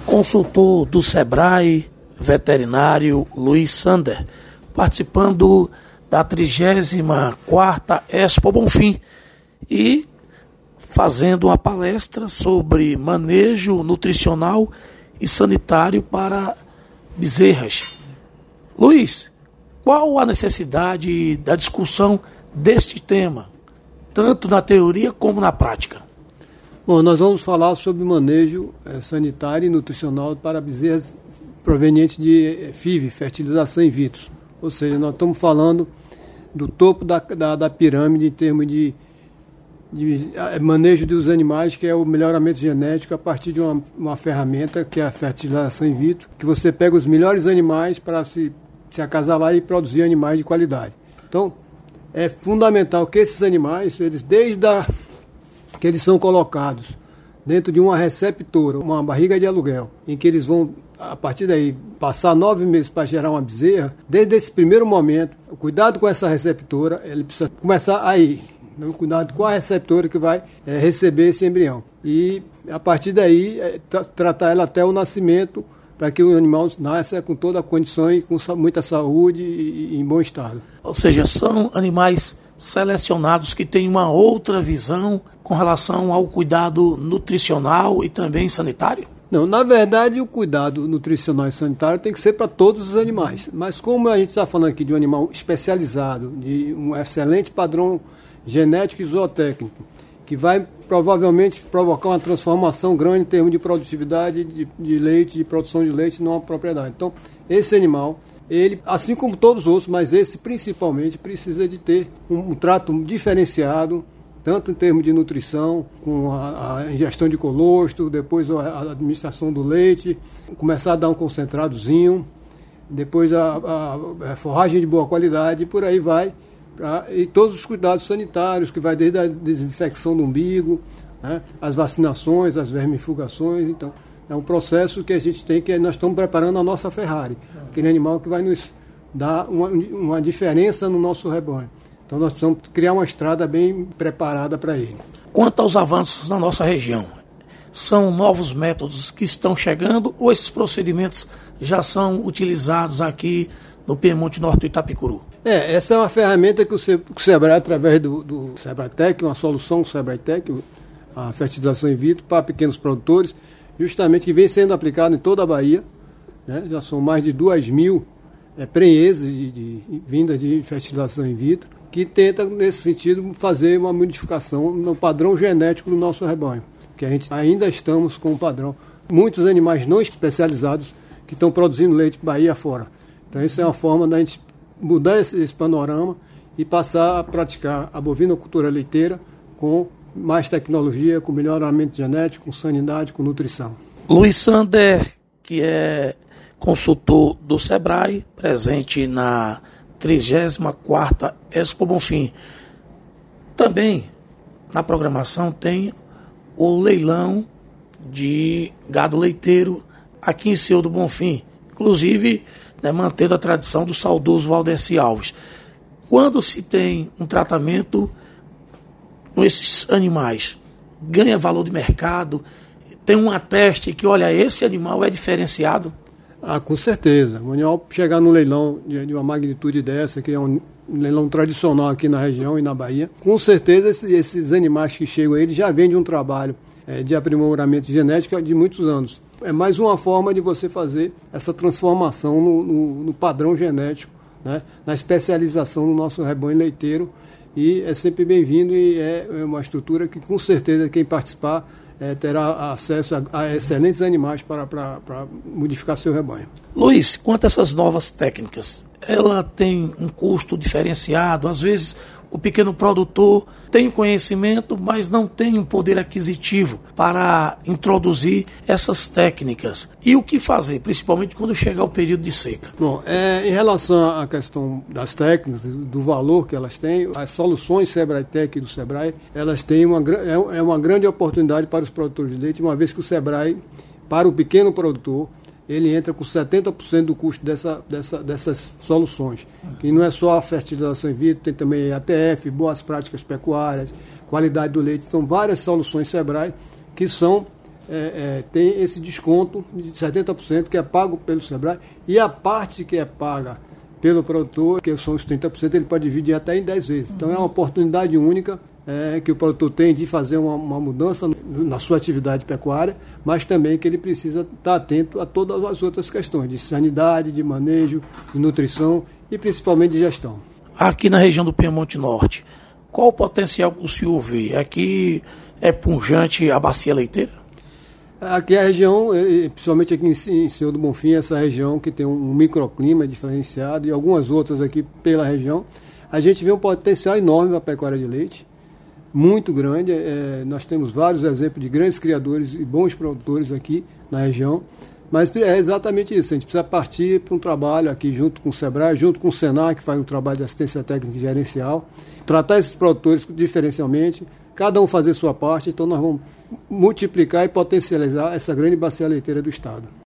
Consultor do Sebrae, veterinário Luiz Sander, participando da 34ª Expo Bonfim e fazendo uma palestra sobre manejo nutricional e sanitário para bezerras. Luiz, qual a necessidade da discussão deste tema, tanto na teoria como na prática? Bom, nós vamos falar sobre manejo sanitário e nutricional para bezerras provenientes de FIV, fertilização in vitro. Ou seja, nós estamos falando do topo da pirâmide em termos de manejo dos animais, que é o melhoramento genético a partir de uma ferramenta que é a fertilização in vitro, que você pega os melhores animais para se acasalar e produzir animais de qualidade. Então, é fundamental que esses animais, eles que eles são colocados dentro de uma receptora, uma barriga de aluguel, em que eles vão, a partir daí, passar 9 meses para gerar uma bezerra. Desde esse primeiro momento, o cuidado com essa receptora, ele precisa começar aí. O cuidado com a receptora que vai receber esse embrião. E, a partir daí, tratar ela até o nascimento, para que o animal nasça com toda a condição e com muita saúde e em bom estado. Ou seja, são animais selecionados que têm uma outra visão com relação ao cuidado nutricional e também sanitário? Não, na verdade o cuidado nutricional e sanitário tem que ser para todos os animais. Mas como a gente está falando aqui de um animal especializado, de um excelente padrão genético e zootécnico, que vai provavelmente provocar uma transformação grande em termos de produtividade de leite, de produção de leite numa propriedade. Então, esse animal, ele, assim como todos os outros, mas esse principalmente, precisa de ter um trato diferenciado, tanto em termos de nutrição, com a ingestão de colostro, depois a administração do leite, começar a dar um concentradozinho, depois a forragem de boa qualidade, e por aí vai. E todos os cuidados sanitários, que vai desde a desinfecção do umbigo, né, as vacinações, as vermifugações. Então, é um processo que a gente tem, que nós estamos preparando a nossa Ferrari, aquele animal que vai nos dar uma diferença no nosso rebanho. Então, nós precisamos criar uma estrada bem preparada para ele. Quanto aos avanços na nossa região, são novos métodos que estão chegando ou esses procedimentos já são utilizados aqui no Piemonte Norte do Itapicuru? Essa é uma ferramenta que o Sebrae, através do SebraeTech, uma solução do SebraeTech, a fertilização in vitro para pequenos produtores, justamente que vem sendo aplicado em toda a Bahia, né? Já são mais de 2.000 prenheses vindas de fertilização in vitro, que tenta, nesse sentido, fazer uma modificação no padrão genético do nosso rebanho, que a gente ainda estamos com um padrão. Muitos animais não especializados que estão produzindo leite Bahia fora. Então, isso é uma forma da gente mudar esse panorama e passar a praticar a bovinocultura leiteira com mais tecnologia, com melhoramento genético, com sanidade, com nutrição. Luiz Sander, que é consultor do Sebrae, presente na 34ª Expo Bonfim. Também na programação tem o leilão de gado leiteiro aqui em Senhor do Bonfim, inclusive, né, mantendo a tradição do saudoso Valdeci Alves. Quando se tem um tratamento com esses animais, ganha valor de mercado, tem um ateste que, olha, esse animal é diferenciado? Com certeza. O animal chegar no leilão de uma magnitude dessa, que é um leilão tradicional aqui na região e na Bahia, com certeza esses animais que chegam aí, eles já vêm de um trabalho de aprimoramento genético de muitos anos. É mais uma forma de você fazer essa transformação no padrão genético, né, na especialização do nosso rebanho leiteiro, e é sempre bem-vindo e é uma estrutura que, com certeza, quem participar terá acesso a excelentes animais para modificar seu rebanho. Luiz, quanto a essas novas técnicas, ela tem um custo diferenciado? Às vezes o pequeno produtor tem conhecimento, mas não tem um poder aquisitivo para introduzir essas técnicas. E o que fazer, principalmente quando chegar o período de seca? Bom, em relação à questão das técnicas, do valor que elas têm, as soluções SebraeTech do Sebrae, elas têm uma grande oportunidade para os produtores de leite, uma vez que o Sebrae, para o pequeno produtor, ele entra com 70% do custo dessas soluções. Que não é só a fertilização in vitro, tem também ATF, boas práticas pecuárias, qualidade do leite. Então, várias soluções Sebrae que são tem esse desconto de 70% que é pago pelo Sebrae, e a parte que é paga pelo produtor, que são os 30%, ele pode dividir até em 10 vezes. Então é uma oportunidade única que o produtor tem de fazer uma mudança na sua atividade pecuária, mas também que ele precisa estar atento a todas as outras questões de sanidade, de manejo, de nutrição e principalmente de gestão. Aqui na região do Piemonte Norte, qual o potencial que o senhor vê? Aqui é pujante a bacia leiteira? Aqui a região, principalmente aqui em Senhor do Bonfim, essa região que tem um microclima diferenciado e algumas outras aqui pela região, a gente vê um potencial enorme para a pecuária de leite, muito grande. Nós temos vários exemplos de grandes criadores e bons produtores aqui na região, mas é exatamente isso, a gente precisa partir para um trabalho aqui junto com o Sebrae, junto com o Senar, que faz um trabalho de assistência técnica e gerencial, tratar esses produtores diferencialmente, cada um fazer sua parte, então nós vamos multiplicar e potencializar essa grande bacia leiteira do Estado.